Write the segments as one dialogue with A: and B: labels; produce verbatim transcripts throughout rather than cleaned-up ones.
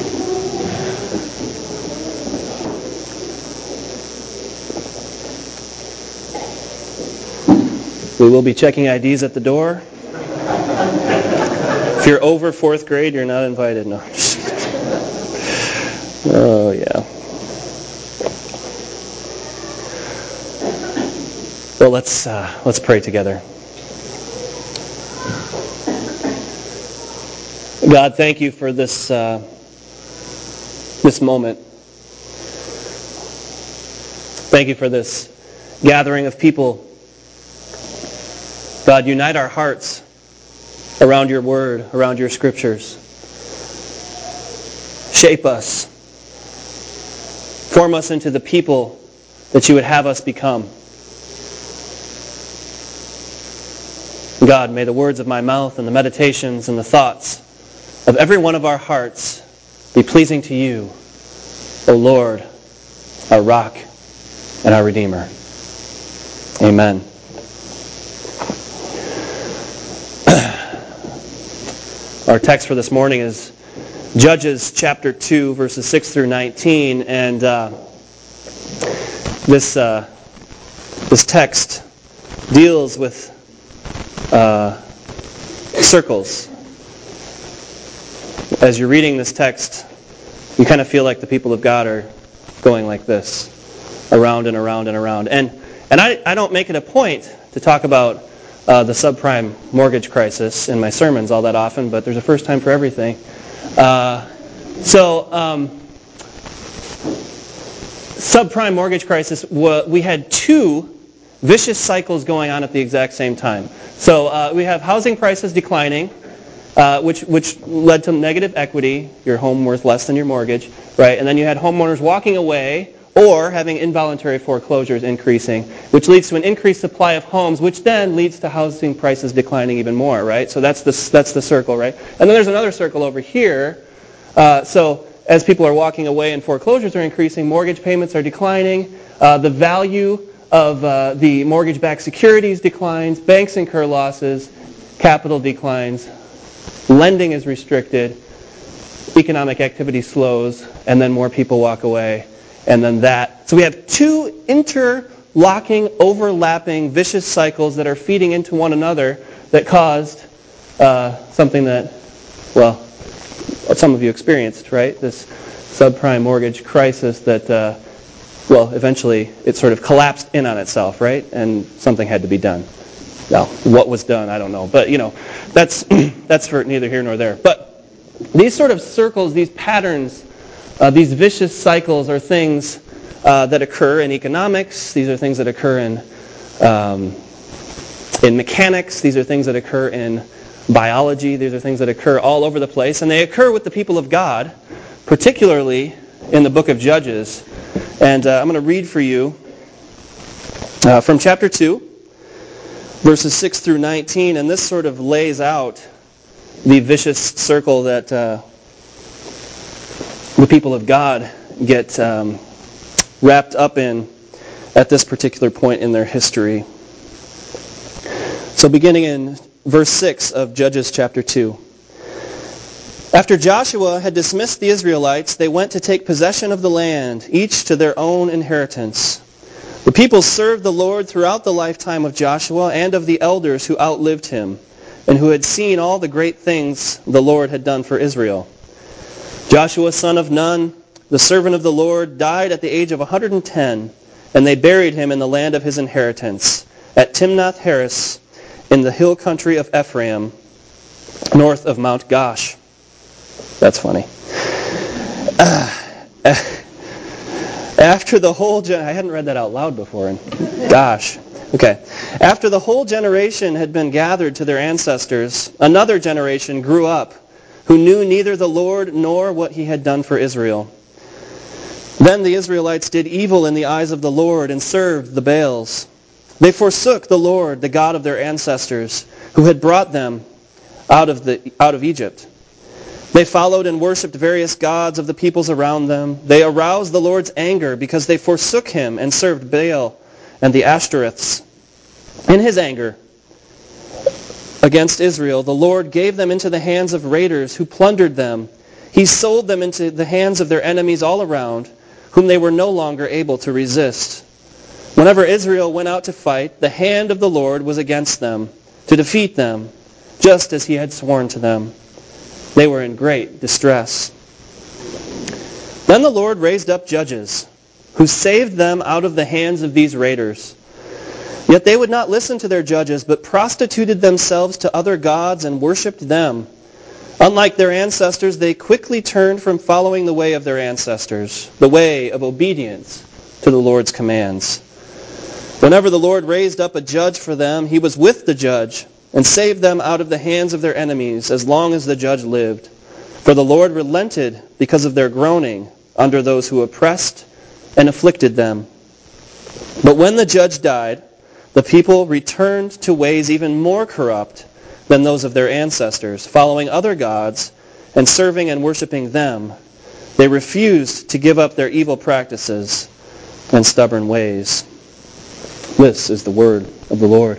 A: We will be checking I Ds at the door. If you're over fourth grade, you're not invited. No. Oh, yeah. Well, let's uh, let's pray together. God, thank you for this uh, this moment. Thank you for this gathering of people. God, unite our hearts around your word, around your scriptures. Shape us. Form us into the people that you would have us become. God, may the words of my mouth and the meditations and the thoughts of every one of our hearts be pleasing to you, O Lord, our rock and our Redeemer. Amen. Our text for this morning is Judges chapter two, verses six through nineteen, and uh, this uh, this text deals with uh, circles. As you're reading this text, you kind of feel like the people of God are going like this, around and around and around. And and I, I don't make it a point to talk about uh, the subprime mortgage crisis in my sermons all that often, but there's a first time for everything. Uh, so, um, subprime mortgage crisis, we had two vicious cycles going on at the exact same time. So uh, we have housing prices declining, uh, which which led to negative equity, your home worth less than your mortgage, right? And then you had homeowners walking away or having involuntary foreclosures increasing, which leads to an increased supply of homes, which then leads to housing prices declining even more, right? So that's the that's the circle, right? And then there's another circle over here. Uh, so as people are walking away and foreclosures are increasing, mortgage payments are declining, uh, the value of uh, the mortgage-backed securities declines, banks incur losses, capital declines, lending is restricted, economic activity slows, and then more people walk away, and then that. So we have two interlocking, overlapping, vicious cycles that are feeding into one another that caused uh, something that, well, some of you experienced, right? This subprime mortgage crisis that, uh, well, eventually it sort of collapsed in on itself, right? And something had to be done. Now, what was done, I don't know. But, you know, that's that's for neither here nor there. But these sort of circles, these patterns, uh, these vicious cycles are things uh, that occur in economics. These are things that occur in um, in mechanics. These are things that occur in biology. These are things that occur all over the place. And they occur with the people of God, particularly in the book of Judges. And uh, I'm going to read for you uh, from chapter two, verses six through nineteen. And this sort of lays out the vicious circle that uh, the people of God get um, wrapped up in at this particular point in their history. So beginning in verse six of Judges chapter two. After Joshua had dismissed the Israelites, they went to take possession of the land, each to their own inheritance. The people served the Lord throughout the lifetime of Joshua and of the elders who outlived him, and who had seen all the great things the Lord had done for Israel. Joshua, son of Nun, the servant of the Lord, died at the age of one hundred ten, and they buried him in the land of his inheritance, at Timnath-Heres, in the hill country of Ephraim, north of Mount Gosh. That's funny. Uh, after the whole gen- I hadn't read that out loud before, and gosh. Okay. After the whole generation had been gathered to their ancestors, another generation grew up who knew neither the Lord nor what he had done for Israel. Then the Israelites did evil in the eyes of the Lord and served the Baals. They forsook the Lord, the God of their ancestors, who had brought them out of the out of Egypt. They followed and worshipped various gods of the peoples around them. They aroused the Lord's anger because they forsook him and served Baal and the Ashtoreths. In his anger against Israel, the Lord gave them into the hands of raiders who plundered them, He sold them into the hands of their enemies all around, whom they were no longer able to resist. Whenever Israel went out to fight, the hand of the Lord was against them, to defeat them, just as he had sworn to them. They were in great distress. Then the Lord raised up judges, who saved them out of the hands of these raiders. Yet they would not listen to their judges, but prostituted themselves to other gods and worshipped them. Unlike their ancestors, they quickly turned from following the way of their ancestors, the way of obedience to the Lord's commands. Whenever the Lord raised up a judge for them, he was with the judge and saved them out of the hands of their enemies as long as the judge lived. For the Lord relented because of their groaning under those who oppressed and afflicted them. But when the judge died, the people returned to ways even more corrupt than those of their ancestors, following other gods and serving and worshiping them. They refused to give up their evil practices and stubborn ways. This is the word of the Lord.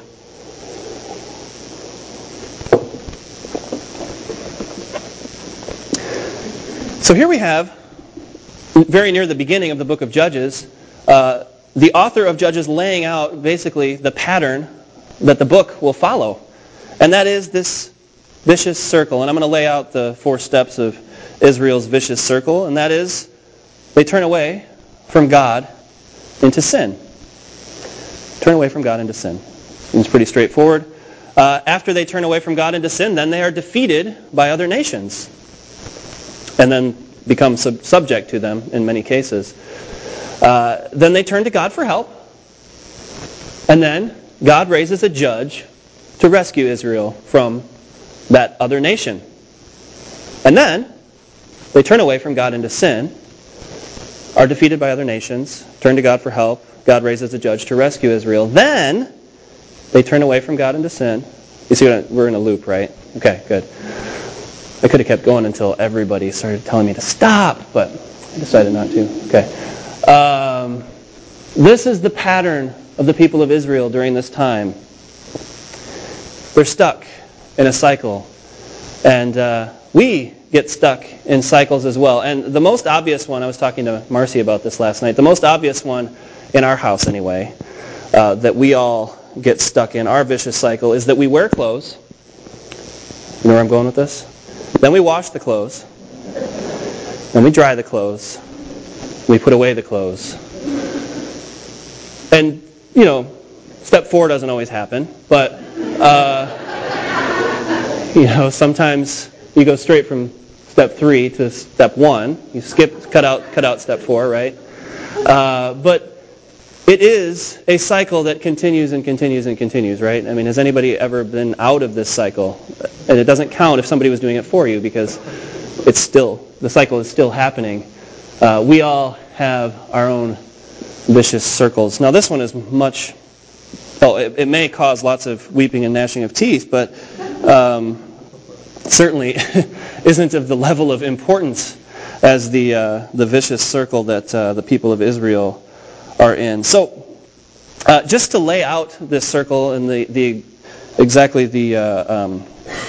A: So here we have, very near the beginning of the book of Judges, uh, the author of Judges laying out basically the pattern that the book will follow. And that is this vicious circle. And I'm going to lay out the four steps of Israel's vicious circle. And that is, they turn away from God into sin. Turn away from God into sin. It's pretty straightforward. Uh, after they turn away from God into sin, then they are defeated by other nations. And then become sub- subject to them in many cases. Uh, then they turn to God for help. And then God raises a judge to rescue Israel from that other nation. And then they turn away from God into sin, are defeated by other nations, turn to God for help. God raises a judge to rescue Israel. Then they turn away from God into sin. You see, we're in a loop, right? Okay, good. I could have kept going until everybody started telling me to stop, but I decided not to. Okay. Um, this is the pattern of the people of Israel during this time. They're stuck in a cycle. And uh, we get stuck in cycles as well. And the most obvious one, I was talking to Marcy about this last night, the most obvious one in our house anyway, uh, that we all get stuck in, our vicious cycle, is that we wear clothes. You know where I'm going with this? Then we wash the clothes. Then we dry the clothes. We put away the clothes. And, you know, step four doesn't always happen, but, uh, you know, sometimes you go straight from step three to step one. You skip, cut out, cut out step four, right? Uh, but it is a cycle that continues and continues and continues, right? I mean, has anybody ever been out of this cycle? And it doesn't count if somebody was doing it for you because it's still, the cycle is still happening. Uh, we all have our own vicious circles. Now this one is much, well, it, it may cause lots of weeping and gnashing of teeth, but um, certainly isn't of the level of importance as the uh, the vicious circle that uh, the people of Israel are in. So, uh, just to lay out this circle and the, the exactly the uh, um,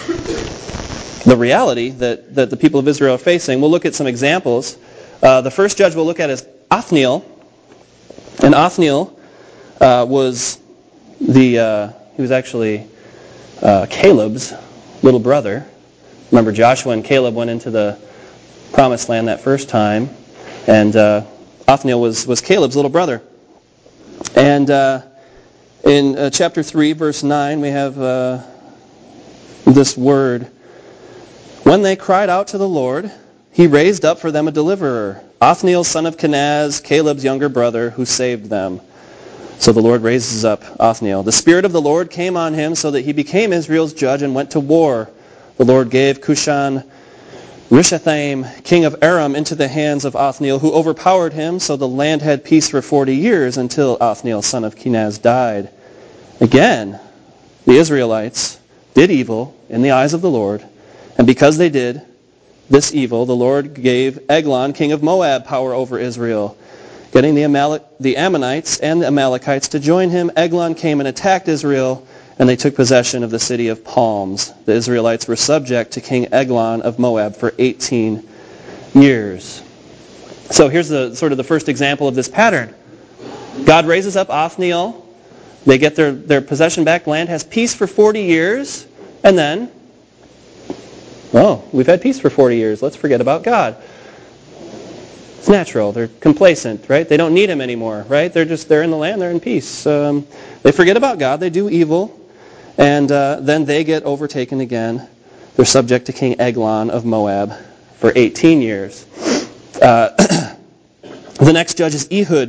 A: the reality that, that the people of Israel are facing, we'll look at some examples. Uh, the first judge we'll look at is Othniel, and Othniel uh, was the uh, he was actually uh, Caleb's little brother. Remember, Joshua and Caleb went into the Promised Land that first time, and uh, Othniel was, was Caleb's little brother. And uh, in uh, chapter three, verse nine, we have uh, this word. When they cried out to the Lord, he raised up for them a deliverer, Othniel, son of Kenaz, Caleb's younger brother, who saved them. So the Lord raises up Othniel. The Spirit of the Lord came on him so that he became Israel's judge and went to war. The Lord gave Cushan Rishathaim, king of Aram, into the hands of Othniel, who overpowered him, so the land had peace for forty years until Othniel, son of Kenaz, died. Again, the Israelites did evil in the eyes of the Lord, and because they did this evil, the Lord gave Eglon, king of Moab, power over Israel. Getting the, Amalek, the Ammonites and the Amalekites to join him, Eglon came and attacked Israel, and they took possession of the city of palms. The Israelites were subject to King Eglon of Moab for eighteen years. So here's the sort of the first example of this pattern. God raises up Othniel. They get their, their possession back. Land has peace for forty years. And then, oh, we've had peace for forty years. Let's forget about God. It's natural. They're complacent, right? They don't need him anymore, right? They're just, they're in the land. They're in peace. Um, they forget about God. They do evil. And uh, then they get overtaken again. They're subject to King Eglon of Moab for eighteen years. Uh, the next judge is Ehud.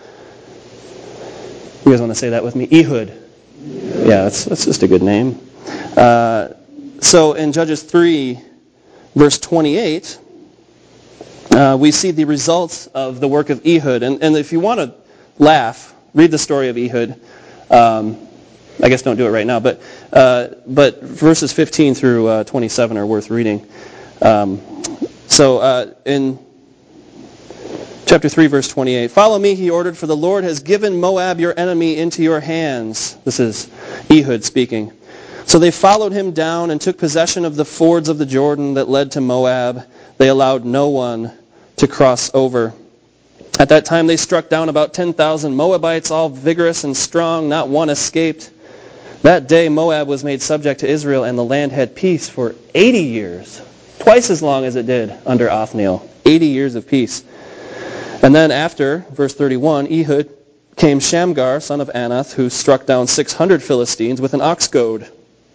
A: You guys want to say that with me? Ehud. Yeah, that's, that's just a good name. Uh, so in Judges three, verse twenty-eight, uh, we see the results of the work of Ehud. And, and if you want to laugh, read the story of Ehud. Um, I guess don't do it right now, but uh, but verses fifteen through uh, twenty-seven are worth reading. Um, so uh, in chapter three, verse twenty-eight, "Follow me," he ordered, "for the Lord has given Moab, your enemy, into your hands." This is Ehud speaking. So they followed him down and took possession of the fords of the Jordan that led to Moab. They allowed no one to cross over. At that time they struck down about ten thousand Moabites, all vigorous and strong. Not one escaped. That day Moab was made subject to Israel, and the land had peace for eighty years, twice as long as it did under Othniel. eighty years of peace. And then after, verse thirty-one, Ehud came Shamgar, son of Anath, who struck down six hundred Philistines with an ox goad.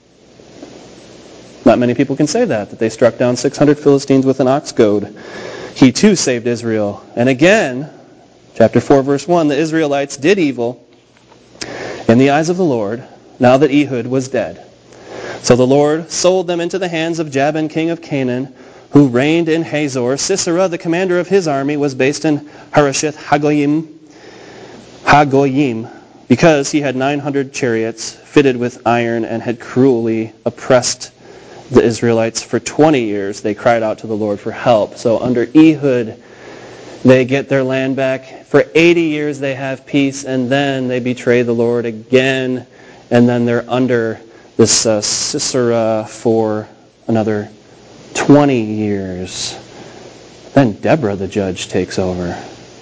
A: Not many people can say that, that they struck down six hundred Philistines with an ox goad. He too saved Israel. And again, chapter four, verse one, the Israelites did evil in the eyes of the Lord, now that Ehud was dead. So the Lord sold them into the hands of Jabin, king of Canaan, who reigned in Hazor. Sisera, the commander of his army, was based in Harosheth Hagoyim, Hagoyim, because he had nine hundred chariots fitted with iron and had cruelly oppressed the Israelites for twenty years. They cried out to the Lord for help. So under Ehud, they get their land back. For eighty years they have peace, and then they betray the Lord again, and then they're under this uh, Sisera for another twenty years. Then Deborah, the judge, takes over.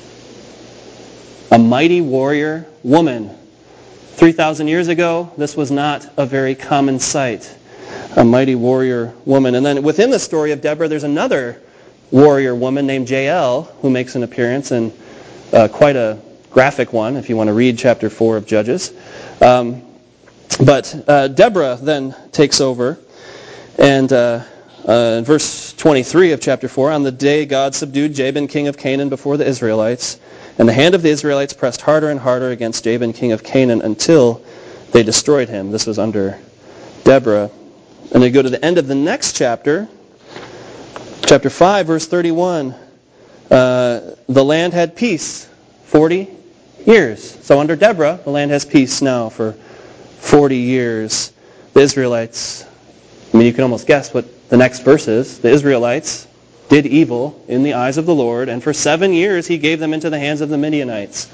A: A mighty warrior woman. three thousand years ago, this was not a very common sight. A mighty warrior woman. And then within the story of Deborah, there's another warrior woman named Jael who makes an appearance, and uh, quite a graphic one if you want to read chapter four of Judges. Um, but uh, Deborah then takes over, and uh, uh, in verse twenty-three of chapter four, "On the day God subdued Jabin, king of Canaan, before the Israelites, and the hand of the Israelites pressed harder and harder against Jabin, king of Canaan, until they destroyed him." This was under Deborah. And they go to the end of the next chapter, chapter five, verse thirty-one. Uh, the land had peace forty years. So under Deborah, the land has peace now for forty years. The Israelites, I mean, you can almost guess what the next verse is. The Israelites did evil in the eyes of the Lord, and for seven years he gave them into the hands of the Midianites.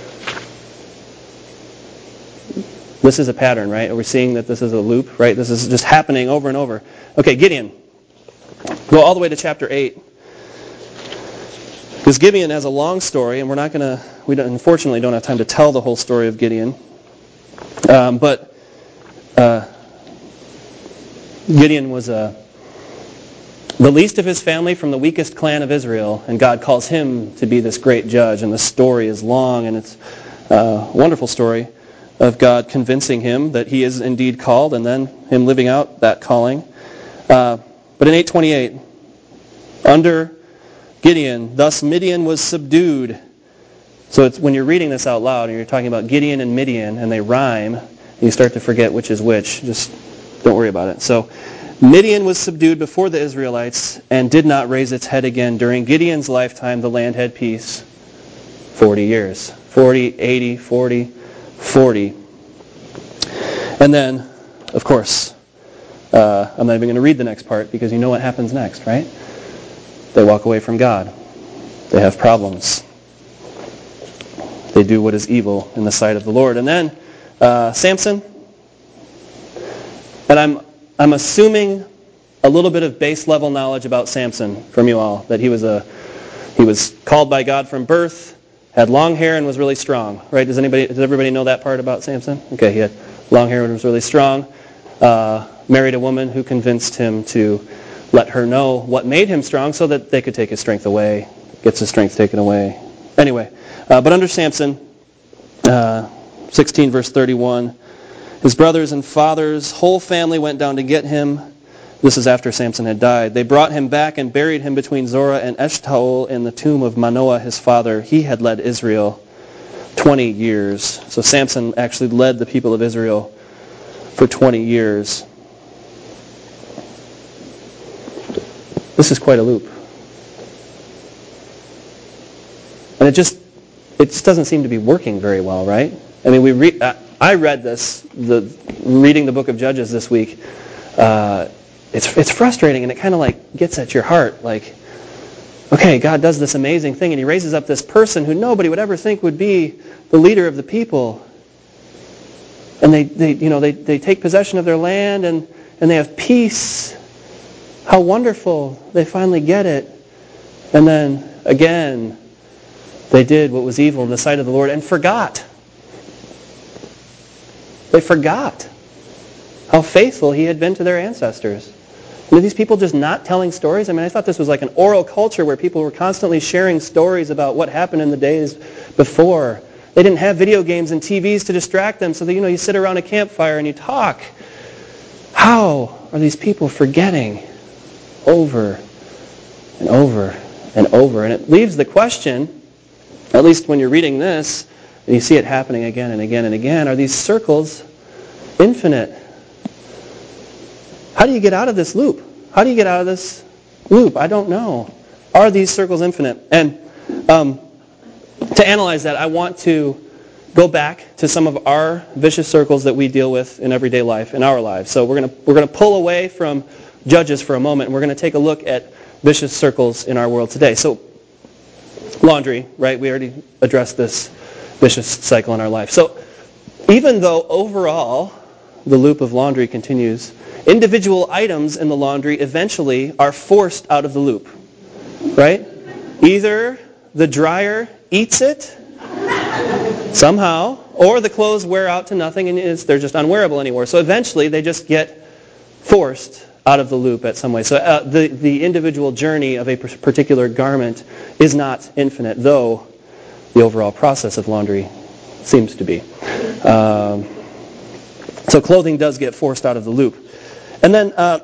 A: This is a pattern, right? We're seeing that this is a loop, right? This is just happening over and over. Okay, Gideon. Go all the way to chapter eight. Because Gideon has a long story, and we're not going to, we don't, unfortunately don't have time to tell the whole story of Gideon. Um, but uh, Gideon was a, the least of his family from the weakest clan of Israel, and God calls him to be this great judge. And the story is long, and it's a wonderful story of God convincing him that he is indeed called, and then him living out that calling. Uh, but in eight twenty-eight, under Gideon, thus Midian was subdued. So it's when you're reading this out loud and you're talking about Gideon and Midian, and they rhyme, and you start to forget which is which. Just don't worry about it. So Midian was subdued before the Israelites and did not raise its head again. During Gideon's lifetime, the land had peace forty years. forty, eighty, forty, forty. And then, of course, uh, I'm not even going to read the next part because you know what happens next, right? They walk away from God. They have problems. They do what is evil in the sight of the Lord. And then uh, Samson. And I'm I'm assuming a little bit of base level knowledge about Samson from you all. That he was a he was called by God from birth, had long hair, and was really strong. Right? Does anybody does everybody know that part about Samson? Okay, he had long hair and was really strong. Uh, married a woman who convinced him to let her know what made him strong so that they could take his strength away. Gets his strength taken away. Anyway, uh, but under Samson, uh, sixteen verse thirty-one, his brothers and father's whole family went down to get him. This is after Samson had died. They brought him back and buried him between Zorah and Eshtaol in the tomb of Manoah, his father. He had led Israel twenty years. So Samson actually led the people of Israel for twenty years. This is quite a loop. And it just it just doesn't seem to be working very well, right? I mean, we re- I read this, the reading the book of Judges this week. Uh, it's it's frustrating, and it kind of like gets at your heart. Like, okay, God does this amazing thing, and He raises up this person who nobody would ever think would be the leader of the people. And they, they you know they, they take possession of their land, and, and they have peace. How wonderful. They finally get it. And then, again, they did what was evil in the sight of the Lord and forgot. They forgot how faithful He had been to their ancestors. Were these people just not telling stories? I mean, I thought this was like an oral culture where people were constantly sharing stories about what happened in the days before. They didn't have video games and T Vs to distract them, so that, you know, you sit around a campfire and you talk. How are these people forgetting over and over and over? And it leaves the question, at least when you're reading this, and you see it happening again and again and again, are these circles infinite? How do you get out of this loop? How do you get out of this loop? I don't know. Are these circles infinite? And um, to analyze that, I want to go back to some of our vicious circles that we deal with in everyday life, in our lives. So we're going to we're going to pull away from Judges for a moment, and we're going to take a look at vicious circles in our world today. So laundry, right? We already addressed this vicious cycle in our life. So even though overall the loop of laundry continues, individual items in the laundry eventually are forced out of the loop, right? Either the dryer eats it somehow, or the clothes wear out to nothing and it's, they're just unwearable anymore. So eventually they just get forced out of the loop at some way. So uh, the, the individual journey of a particular garment is not infinite, though the overall process of laundry seems to be. Um, so clothing does get forced out of the loop. And then uh,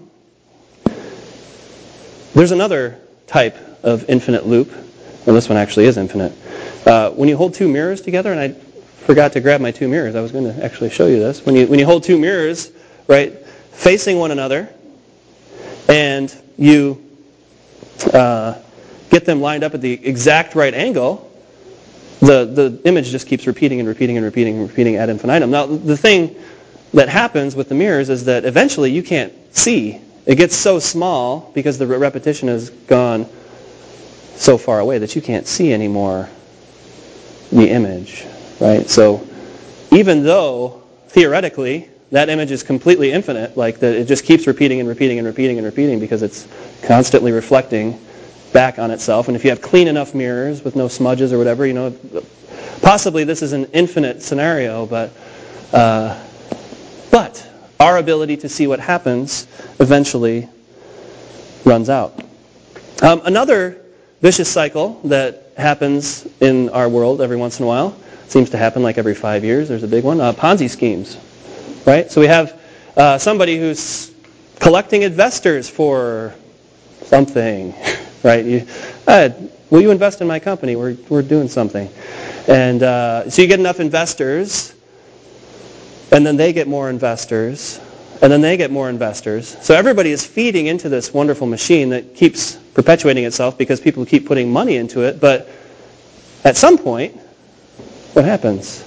A: there's another type of infinite loop. Well, this one actually is infinite. Uh, when you hold two mirrors together, and I forgot to grab my two mirrors. I was going to actually show you this. When you when you hold two mirrors, right, facing one another, and you uh, get them lined up at the exact right angle, the, the image just keeps repeating and repeating and repeating and repeating ad infinitum. Now, the thing that happens with the mirrors is that eventually you can't see. It gets so small because the repetition has gone so far away that you can't see anymore the image, right? So even though theoretically that image is completely infinite, like that, it just keeps repeating and repeating and repeating and repeating because it's constantly reflecting back on itself. And if you have clean enough mirrors with no smudges or whatever, you know, possibly this is an infinite scenario, but uh, but our ability to see what happens eventually runs out. Um, another vicious cycle that happens in our world every once in a while, seems to happen like every five years. There's a big one. Uh, Ponzi schemes, right? So we have uh, somebody who's collecting investors for something, right? You, uh, will you invest in my company? We're we're doing something, and uh, so you get enough investors, and then they get more investors, and then they get more investors. So everybody is feeding into this wonderful machine that keeps perpetuating itself because people keep putting money into it. But at some point, what happens?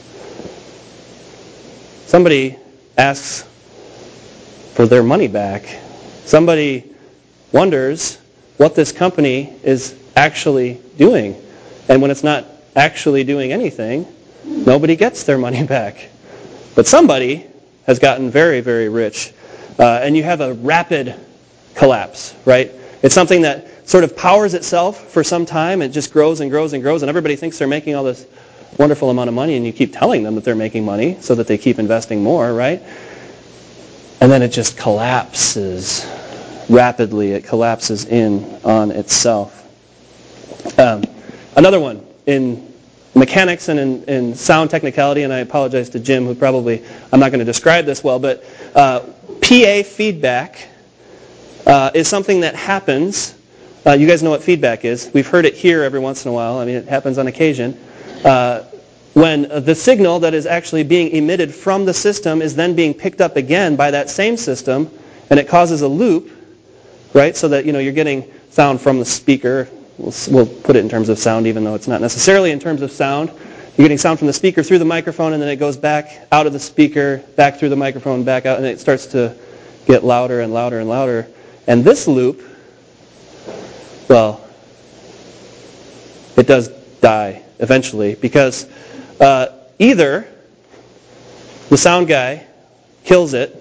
A: Somebody asks for their money back. Somebody wonders what this company is actually doing. And when it's not actually doing anything, nobody gets their money back. But somebody has gotten very, very rich. Uh, and you have a rapid collapse, right? It's something that sort of powers itself for some time. It just grows and grows and grows, and everybody thinks they're making all this wonderful amount of money, and you keep telling them that they're making money so that they keep investing more, right? And then it just collapses rapidly. It collapses in on itself. Um, another one in mechanics and in, in sound technicality, and I apologize to Jim, who probably, I'm not going to describe this well, but uh, P A feedback uh, is something that happens. Uh, you guys know what feedback is. We've heard it here every once in a while. I mean, it happens on occasion. Uh, when the signal that is actually being emitted from the system is then being picked up again by that same system, and it causes a loop, right? So that, you know, you're getting sound from the speaker. We'll, we'll put it in terms of sound, even though it's not necessarily in terms of sound. You're getting sound from the speaker through the microphone, and then it goes back out of the speaker, back through the microphone, back out, and it starts to get louder and louder and louder. And this loop, well, it does die eventually, because uh, either the sound guy kills it,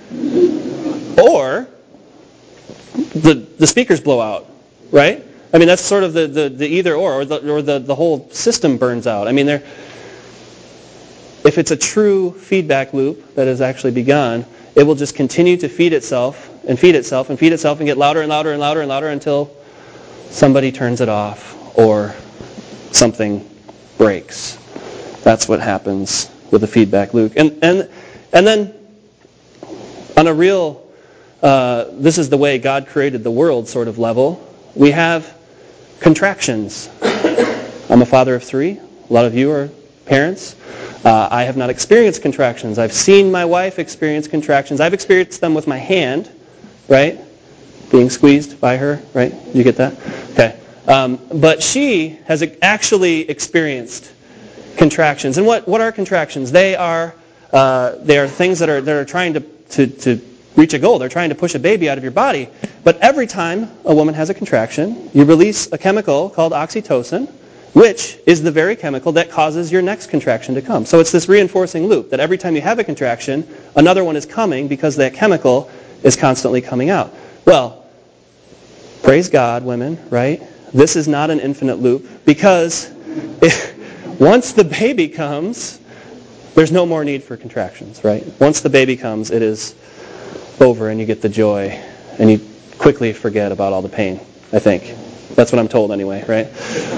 A: or the the speakers blow out, right? I mean, that's sort of the, the, the either or, or, the, or the, the whole system burns out. I mean, there, if it's a true feedback loop that has actually begun, it will just continue to feed itself and feed itself and feed itself and get louder and louder and louder and louder until somebody turns it off or something breaks. That's what happens with a feedback loop. And and and then on a real, uh, this is the way God created the world sort of level, we have contractions. I'm a father of three. A lot of you are parents. Uh, I have not experienced contractions. I've seen my wife experience contractions. I've experienced them with my hand, right? Being squeezed by her, right? You get that? Okay. Um, but she has actually experienced contractions. And what, what are contractions? They are uh, they are things that are that are trying to, to, to reach a goal. They're trying to push a baby out of your body. But every time a woman has a contraction, you release a chemical called oxytocin, which is the very chemical that causes your next contraction to come. So it's this reinforcing loop that every time you have a contraction, another one is coming because that chemical is constantly coming out. Well, praise God, women, right? This is not an infinite loop, because if, once the baby comes, there's no more need for contractions, right? Once the baby comes, it is over and you get the joy and you quickly forget about all the pain, I think. That's what I'm told anyway, right?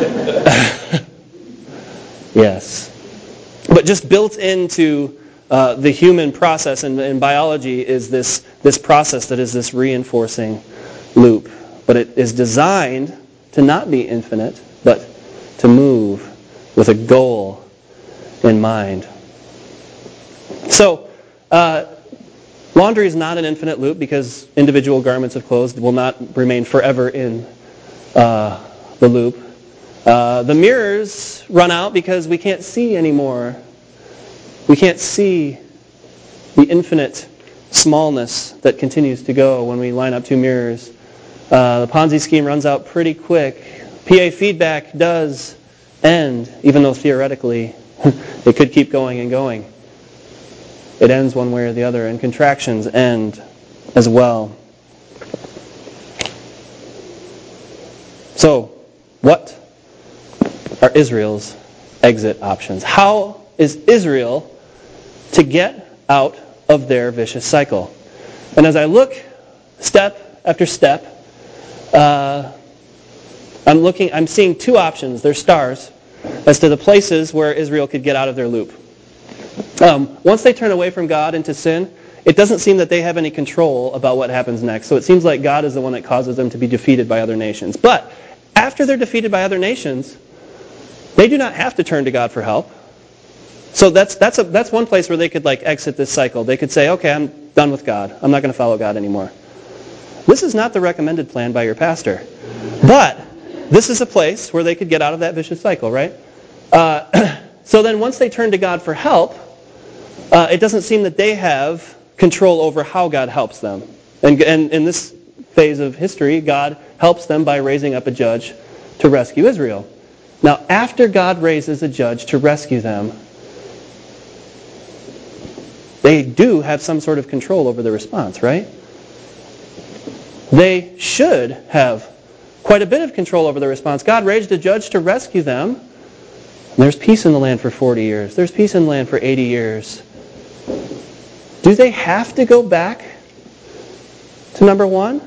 A: Yes. But just built into uh, the human process and in biology is this, this process that is this reinforcing loop. But it is designed to not be infinite, but to move with a goal in mind. So, uh, laundry is not an infinite loop, because individual garments of clothes will not remain forever in uh, the loop. Uh, the mirrors run out because we can't see anymore. We can't see the infinite smallness that continues to go when we line up two mirrors. Uh, the Ponzi scheme runs out pretty quick. P A feedback does end, even though theoretically it could keep going and going. It ends one way or the other, and contractions end as well. So, what are Israel's exit options? How is Israel to get out of their vicious cycle? And as I look step after step, uh, I'm looking. I'm seeing two options. They're stars as to the places where Israel could get out of their loop. Um, once they turn away from God into sin, it doesn't seem that they have any control about what happens next. So it seems like God is the one that causes them to be defeated by other nations. But after they're defeated by other nations, they do not have to turn to God for help. So that's that's a, that's one place where they could like exit this cycle. They could say, okay, I'm done with God. I'm not going to follow God anymore. This is not the recommended plan by your pastor. But this is a place where they could get out of that vicious cycle, right? Uh, so then once they turn to God for help, uh, it doesn't seem that they have control over how God helps them. And, and in this phase of history, God helps them by raising up a judge to rescue Israel. Now, after God raises a judge to rescue them, they do have some sort of control over the response, right? they should have quite a bit of control over their response. God raised a judge to rescue them. And there's peace in the land for forty years. There's peace in the land for eighty years. Do they have to go back to number one?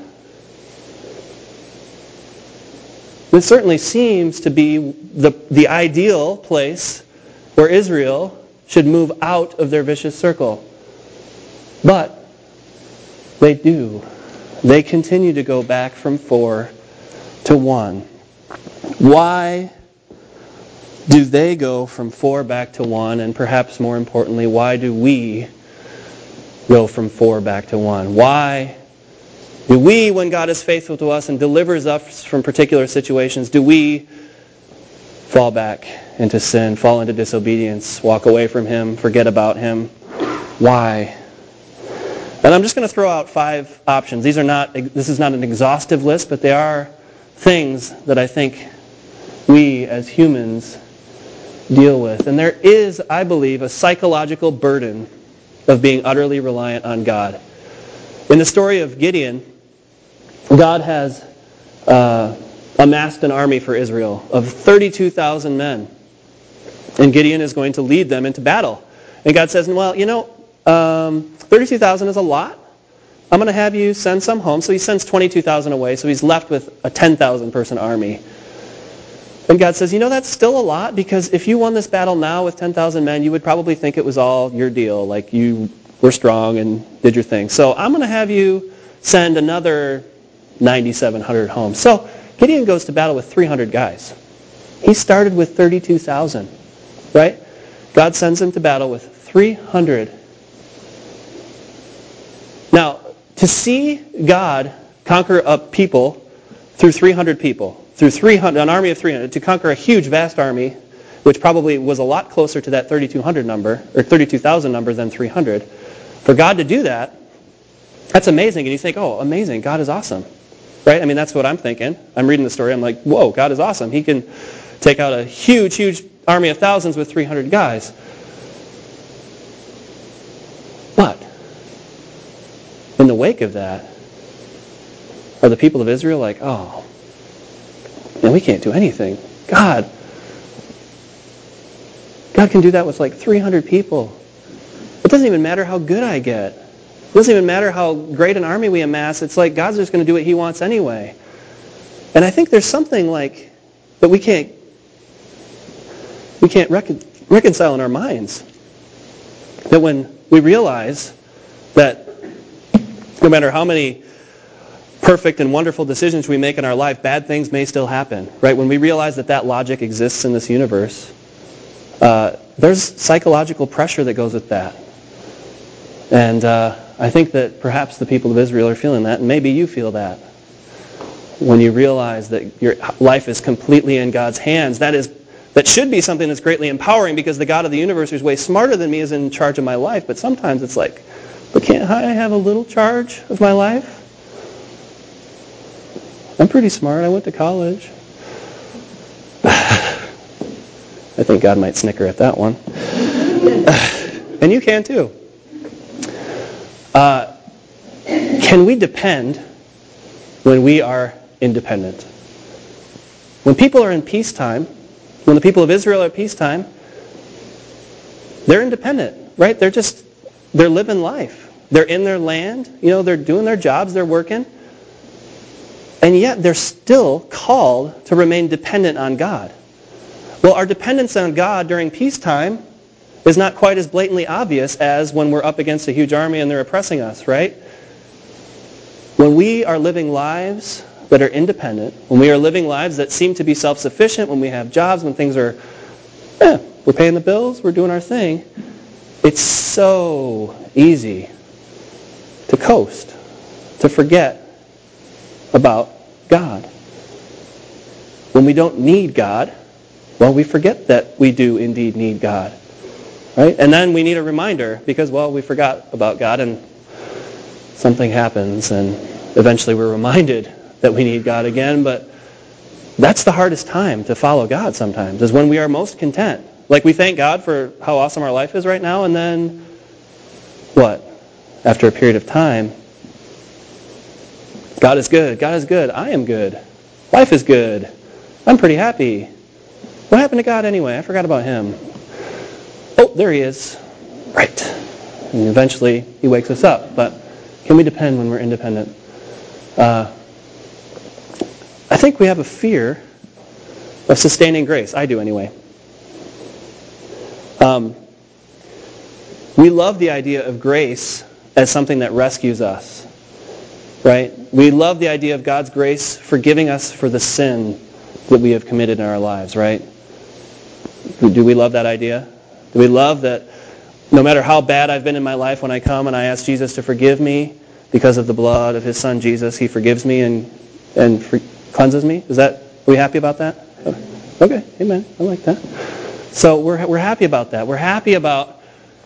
A: This certainly seems to be the, the ideal place where Israel should move out of their vicious circle. But they do. They continue to go back from four to one. Why do they go from four back to one? And perhaps more importantly, why do we go from four back to one? Why do we, when God is faithful to us and delivers us from particular situations, do we fall back into sin, fall into disobedience, walk away from Him, forget about Him? Why? And I'm just going to throw out five options. These are not, this is not an exhaustive list, but they are things that I think we as humans deal with. And there is, I believe, a psychological burden of being utterly reliant on God. In the story of Gideon, God has uh, amassed an army for Israel of thirty-two thousand men. And Gideon is going to lead them into battle. And God says, well, you know, um, thirty-two thousand is a lot. I'm going to have you send some home. So he sends twenty-two thousand away. So he's left with a ten thousand person army. And God says, you know, that's still a lot, because if you won this battle now with ten thousand men, you would probably think it was all your deal, like you were strong and did your thing. So I'm going to have you send another ninety-seven hundred home. So Gideon goes to battle with three hundred guys. He started with thirty-two thousand, right? God sends him to battle with three hundred. Now, to see God conquer a people through three hundred people, through three hundred, an army of three hundred, to conquer a huge, vast army, which probably was a lot closer to that thirty-two hundred number, or thirty-two thousand number than three hundred, for God to do that, that's amazing. And you think, oh, amazing, God is awesome. Right? I mean, that's what I'm thinking. I'm reading the story. I'm like, whoa, God is awesome. He can take out a huge, huge army of thousands with three hundred guys. But in the wake of that, are the people of Israel like, oh, man, we can't do anything. God, God can do that with like three hundred people. It doesn't even matter how good I get. It doesn't even matter how great an army we amass. It's like God's just going to do what He wants anyway. And I think there's something like that we can't we can't recon, reconcile in our minds. That when we realize that no matter how many perfect and wonderful decisions we make in our life, bad things may still happen. Right? When we realize that that logic exists in this universe, uh, there's psychological pressure that goes with that. And uh, I think that perhaps the people of Israel are feeling that, and maybe you feel that. When you realize that your life is completely in God's hands, that is, that should be something that's greatly empowering, because the God of the universe, who's way smarter than me, is in charge of my life. But sometimes it's like, but can't I have a little charge of my life? I'm pretty smart. I went to college. I think God might snicker at that one. And you can too. Uh, can we depend when we are independent? When people are in peacetime, when the people of Israel are at peacetime, they're independent, right? They're just, they're living life. They're in their land, you know, they're doing their jobs, they're working. And yet they're still called to remain dependent on God. Well, our dependence on God during peacetime is not quite as blatantly obvious as when we're up against a huge army and they're oppressing us, right? When we are living lives that are independent, when we are living lives that seem to be self-sufficient, when we have jobs, when things are, eh, we're paying the bills, we're doing our thing, it's so easy to coast, to forget about God. When we don't need God, well, we forget that we do indeed need God. Right? And then we need a reminder because, well, we forgot about God and something happens and eventually we're reminded that we need God again. But that's the hardest time to follow God sometimes, is when we are most content. Like we thank God for how awesome our life is right now, and then what? After a period of time, God is good. God is good. I am good. Life is good. I'm pretty happy. What happened to God anyway? I forgot about him. Oh, there he is. Right. And eventually he wakes us up. But can we depend when we're independent? Uh, I think we have a fear of sustaining grace. I do anyway. Um, we love the idea of grace as something that rescues us. Right? We love the idea of God's grace forgiving us for the sin that we have committed in our lives, right? Do we love that idea? Do we love that no matter how bad I've been in my life, when I come and I ask Jesus to forgive me because of the blood of his son Jesus, he forgives me and and for, cleanses me? Is that, are we happy about that? Okay, amen. I like that. So we're we're happy about that. We're happy about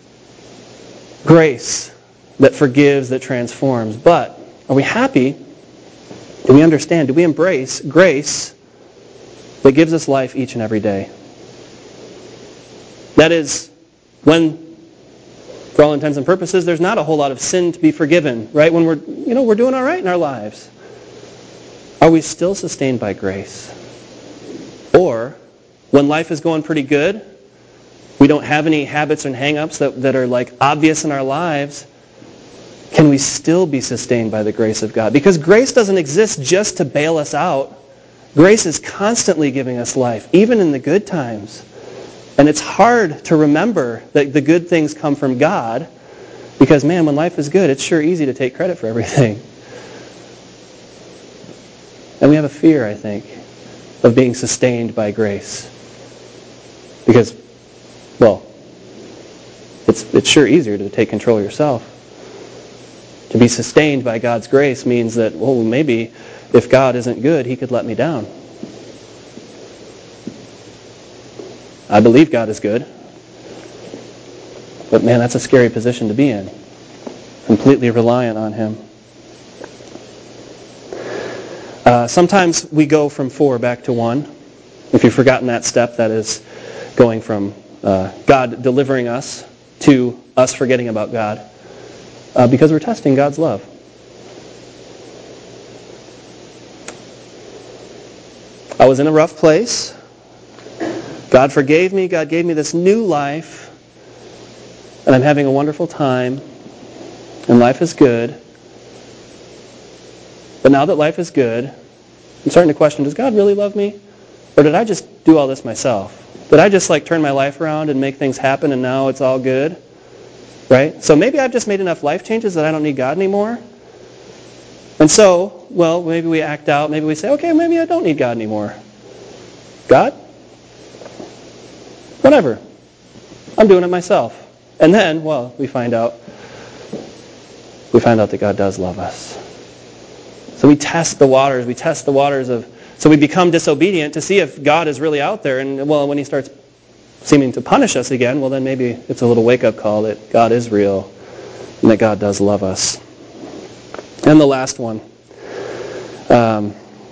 A: grace that forgives, that transforms. But are we happy? Do we understand? Do we embrace grace that gives us life each and every day? That is, when, for all intents and purposes, there's not a whole lot of sin to be forgiven, right? When we're, you know, we're doing all right in our lives. Are we still sustained by grace? Or, when life is going pretty good, we don't have any habits and hang-ups that, that are like obvious in our lives, can we still be sustained by the grace of God? Because grace doesn't exist just to bail us out. Grace is constantly giving us life, even in the good times. And it's hard to remember that the good things come from God because, man, when life is good, it's sure easy to take credit for everything. And we have a fear, I think, of being sustained by grace. Because, well, it's it's sure easier to take control yourself. To be sustained by God's grace means that, well, maybe if God isn't good, he could let me down. I believe God is good. But man, that's a scary position to be in. Completely reliant on him. Uh, sometimes we go from four back to one. If you've forgotten that step, that is going from uh, God delivering us to us forgetting about God. Uh, because we're testing God's love. I was in a rough place. God forgave me. God gave me this new life. And I'm having a wonderful time. And life is good. But now that life is good, I'm starting to question, does God really love me? Or did I just do all this myself? Did I just like turn my life around and make things happen and now it's all good? Right? So maybe I've just made enough life changes that I don't need God anymore. And so, well, maybe we act out. Maybe we say, okay, maybe I don't need God anymore. God? Whatever. I'm doing it myself. And then, well, we find out, we find out that God does love us. So we test the waters. We test the waters of, so we become disobedient to see if God is really out there. And, well, when he starts seeming to punish us again, well, then maybe it's a little wake-up call that God is real and that God does love us. And the last one. Um,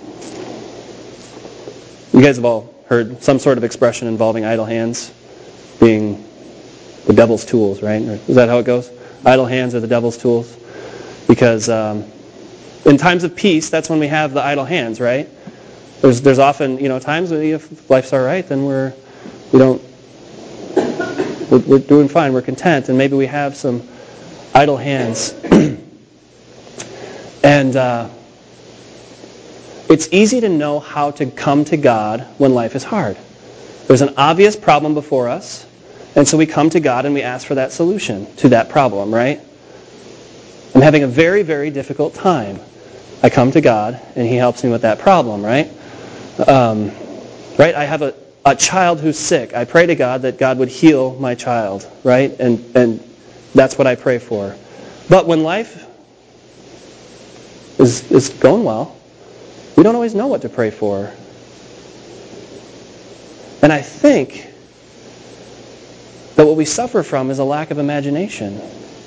A: you guys have all heard some sort of expression involving idle hands being the devil's tools, right? Or is that how it goes? Idle hands are the devil's tools. Because um, in times of peace, that's when we have the idle hands, right? There's there's often, you know, times when if life's all right, then we're we don't we're, we're doing fine, we're content, and maybe we have some idle hands. And uh, it's easy to know how to come to God when life is hard. There's an obvious problem before us, and so we come to God and we ask for that solution to that problem, right? I'm having a very, very difficult time. I come to God, and he helps me with that problem, right? Um, right? I have a, a child who's sick. I pray to God that God would heal my child, right? And and that's what I pray for. But when life is is going well, we don't always know what to pray for. And I think that what we suffer from is a lack of imagination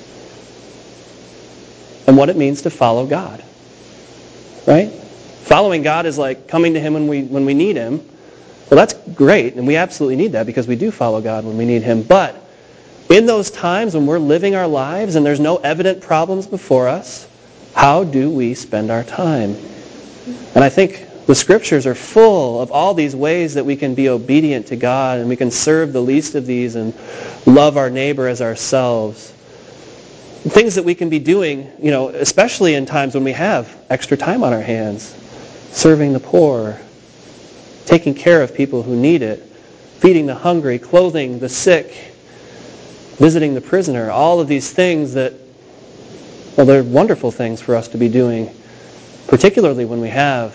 A: and what it means to follow God. Right? Following God is like coming to him when we when we need him. Well, that's great, and we absolutely need that because we do follow God when we need him. But in those times when we're living our lives and there's no evident problems before us, How do we spend our time? And I think the Scriptures are full of all these ways that we can be obedient to God and we can serve the least of these and love our neighbor as ourselves. Things that we can be doing, you know, especially in times when we have extra time on our hands. Serving the poor, taking care of people who need it, feeding the hungry, clothing the sick, visiting the prisoner. All of these things that, well, they're wonderful things for us to be doing, particularly when we have,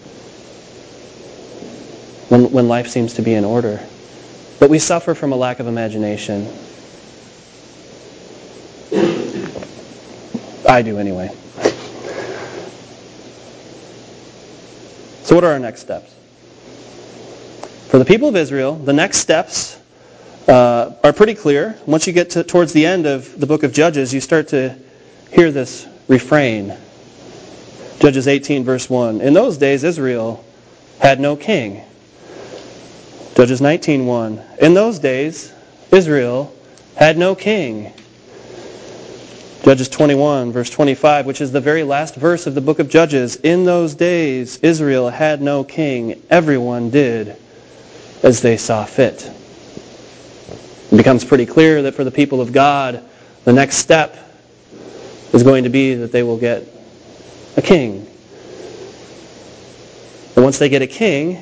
A: when, when life seems to be in order. But we suffer from a lack of imagination. I do anyway. So what are our next steps? For the people of Israel, the next steps uh, are pretty clear. Once you get to, towards the end of the book of Judges, you start to hear this refrain. Judges eighteen, verse one. In those days, Israel had no king. Judges nineteen, one. In those days, Israel had no king. Judges twenty-one, verse twenty-five, which is the very last verse of the book of Judges. In those days, Israel had no king. Everyone did as they saw fit. It becomes pretty clear that for the people of God, the next step is going to be that they will get a king. And once they get a king,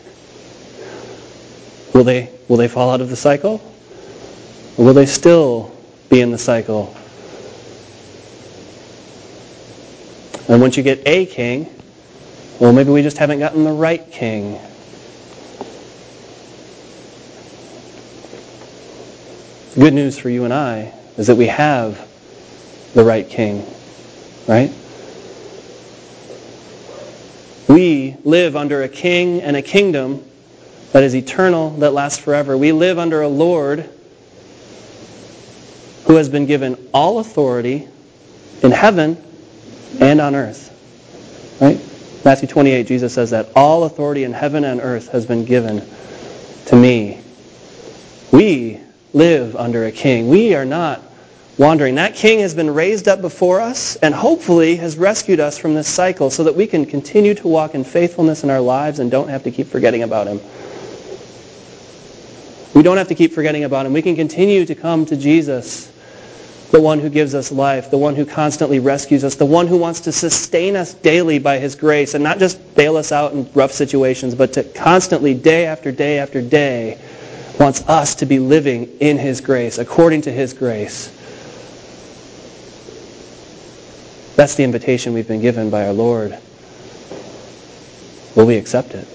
A: will they will they fall out of the cycle? Or will they still be in the cycle? And once you get a king, well, maybe we just haven't gotten the right king. Good news for you and I is that we have the right king, right? We live under a king and a kingdom that is eternal, that lasts forever. We live under a Lord who has been given all authority in heaven and on earth. Right? Matthew twenty-eight, Jesus says that all authority in heaven and earth has been given to me. We live under a king. We are not wandering. That king has been raised up before us and hopefully has rescued us from this cycle so that we can continue to walk in faithfulness in our lives and don't have to keep forgetting about him. We don't have to keep forgetting about him. We can continue to come to Jesus, the one who gives us life, the one who constantly rescues us, the one who wants to sustain us daily by his grace and not just bail us out in rough situations, but to constantly, day after day after day, wants us to be living in his grace, according to his grace. That's the invitation we've been given by our Lord. Will we accept it?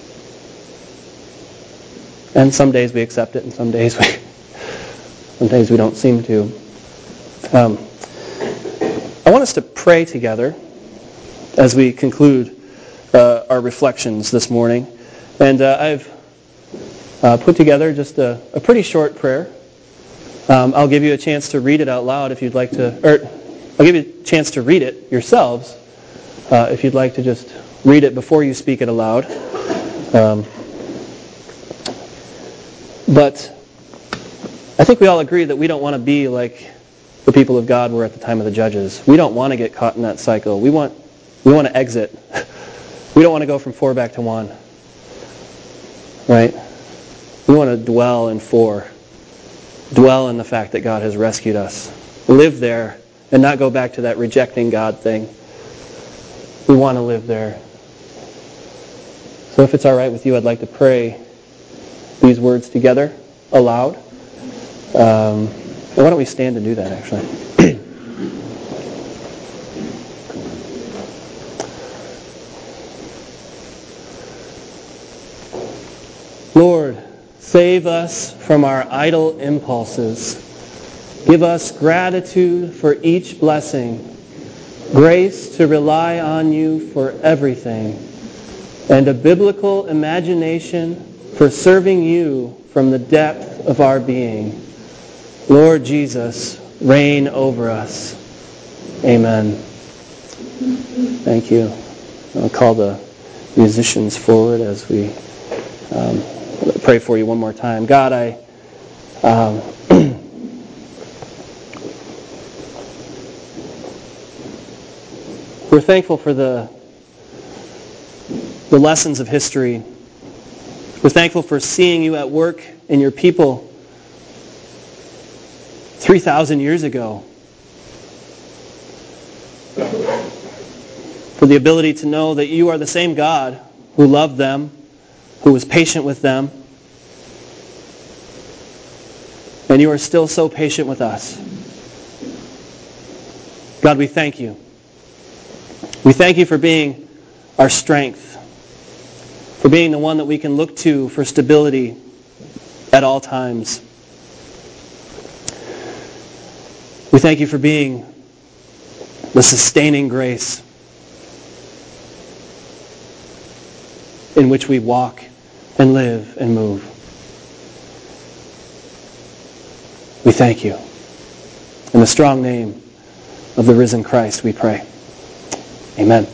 A: And some days we accept it, and some days we, some days we don't seem to. Um, I want us to pray together as we conclude uh, our reflections this morning. And uh, I've uh, put together just a, a pretty short prayer. Um, I'll give you a chance to read it out loud if you'd like to, or I'll give you a chance to read it yourselves uh, if you'd like to just read it before you speak it aloud. Um, but I think we all agree that we don't want to be like the people of God were at the time of the judges. We don't want to get caught in that cycle. We want we want to exit. We don't want to go from four back to one. Right? We want to dwell in four. Dwell in the fact that God has rescued us. Live there and not go back to that rejecting God thing. We want to live there. So if it's all right with you, I'd like to pray these words together aloud. Um, why don't we stand and do that, actually? Lord, save us from our idle impulses. Give us gratitude for each blessing, grace to rely on you for everything, and a biblical imagination for serving you from the depth of our being. Lord Jesus, reign over us. Amen. Thank you. I'll call the musicians forward as we um, pray for you one more time. God, I um, We're thankful for the, the lessons of history. We're thankful for seeing you at work in your people three thousand years ago. For the ability to know that you are the same God who loved them, who was patient with them, and you are still so patient with us. God, we thank you. We thank you for being our strength, for being the one that we can look to for stability at all times. We thank you for being the sustaining grace in which we walk and live and move. We thank you. In the strong name of the risen Christ, we pray. Amen.